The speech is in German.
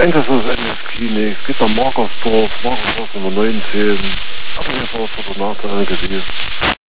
Einsatzklinik, es geht nach Markersdorf Nummer 19. Aber hier ist auch der Nachteil gesehen.